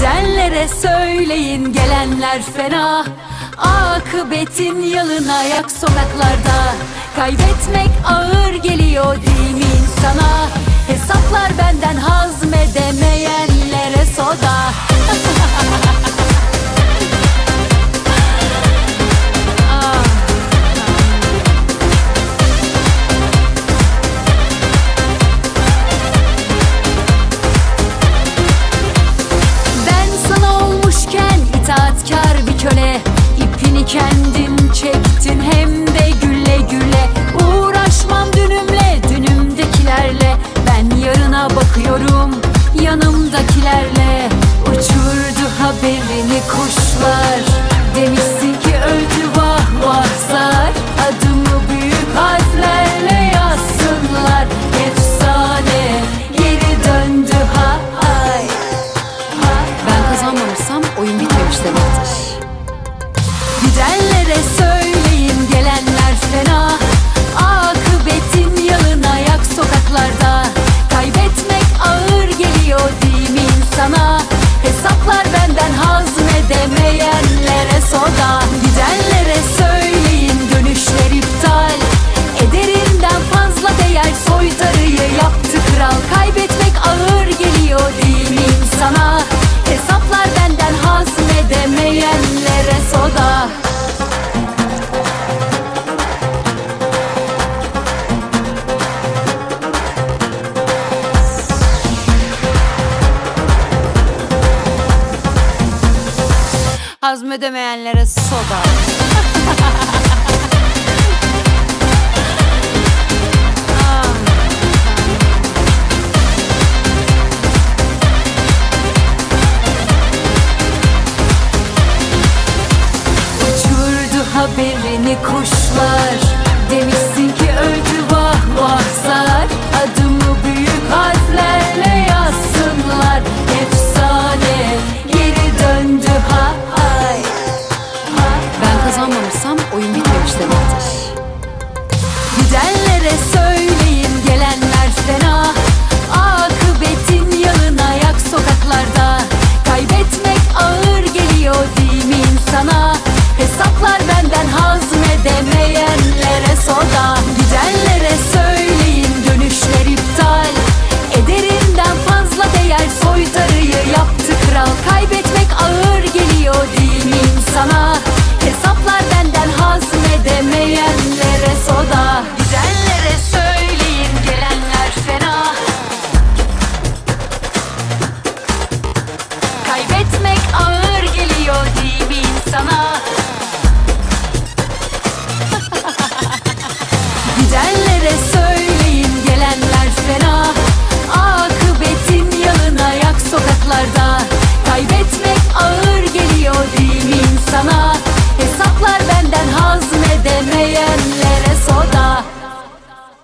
Gidenlere söyleyin gelenler fena, akıbetin yalın ayak sokaklarda. Kaybetmek ağır geliyor değil mi insana? Hesaplar benden hazmedemeyenlere soda. İtaatkar bir köle, ipini kendin çektin hem de güle güle. Uğraşmam dünümle, dünümdekilerle. Ben yarına bakıyorum yanımdakilerle. Uçurdu haberini kuşlar, demişsin ki öldü vah vah zar. Adımı büyük harflerle yazsınlar, efsane geri döndü hay. Ben kazanmamışsam oyun bitmemiş demektir. Gidenlere söyleyin gelenler fena, akıbetin yalın ayak sokaklarda. Kaybetmek ağır geliyor değil mi insana? Hesaplar benden hazmedemeyenlere soda. Gidenlere söyleyin dönüşler iptal, ederinden fazla değer soytarıyı yaptı kral. Kaybetmek ağır geliyor değil mi insana? Hesaplar benden hazmedemeyenlere soda. Hazmedemeyenlere soda. Haberini kuşlar demiş